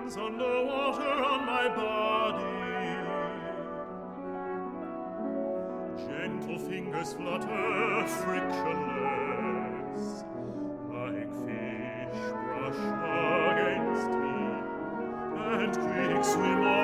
hands on the water on my body. Gentle fingers flutter frictionless, like fish brush against me, and quick swim on.